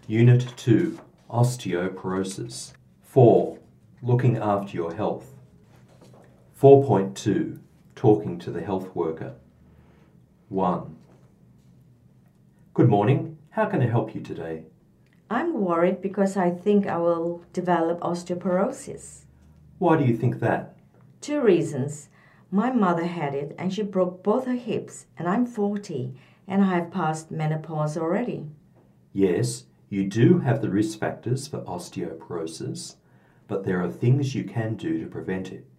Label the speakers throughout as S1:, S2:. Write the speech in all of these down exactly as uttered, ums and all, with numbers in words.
S1: Unit two, Osteoporosis. four. Looking after your health. four point two, Talking to the health worker. one. Good morning. How can I help you today?
S2: I'm worried because I think I will develop osteoporosis.
S1: Why do you think that?
S2: Two reasons. My mother had it and she broke both her hips, and I'm forty and I have passed menopause already.
S1: Yes, you do have the risk factors for osteoporosis, but there are things you can do to prevent it.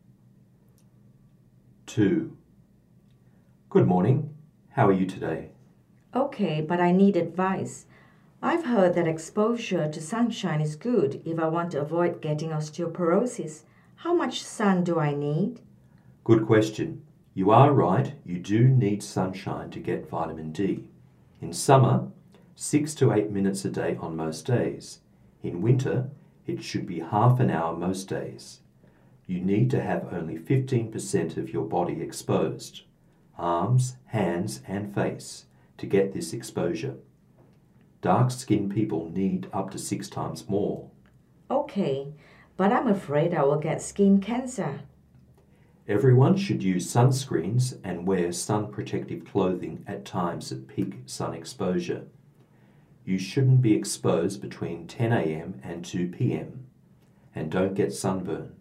S1: two. Good morning. How are you today?
S2: Okay, but I need advice. I've heard that exposure to sunshine is good if I want to avoid getting osteoporosis. How much sun do I need?
S1: Good question. You are right, you do need sunshine to get vitamin D. In summer, six to eight minutes a day on most days. In winter, it should be half an hour most days. You need to have only fifteen percent of your body exposed, arms, hands and face, to get this exposure. Dark-skinned people need up to six times more.
S2: Okay, but I'm afraid I will get skin cancer.
S1: Everyone should use sunscreens and wear sun protective clothing at times of peak sun exposure. You shouldn't be exposed between ten a m and two p m and don't get sunburn.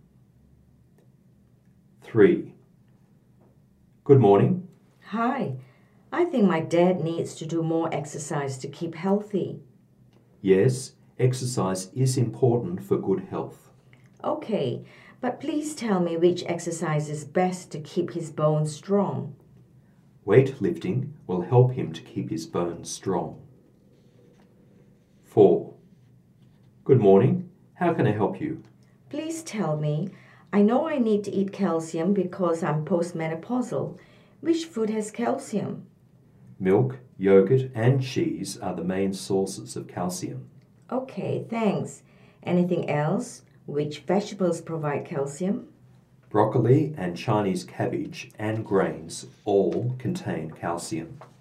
S1: three. Good morning.
S2: Hi, I think my dad needs to do more exercise to keep healthy.
S1: Yes, exercise is important for good health.
S2: Okay, but please tell me which exercise is best to keep his bones strong.
S1: Weightlifting will help him to keep his bones strong. four. Good morning. How can I help you?
S2: Please tell me, I know I need to eat calcium because I'm postmenopausal. Which food has calcium?
S1: Milk, yogurt and cheese are the main sources of calcium.
S2: Okay, thanks. Anything else? Which vegetables provide calcium?
S1: Broccoli and Chinese cabbage and grains all contain calcium.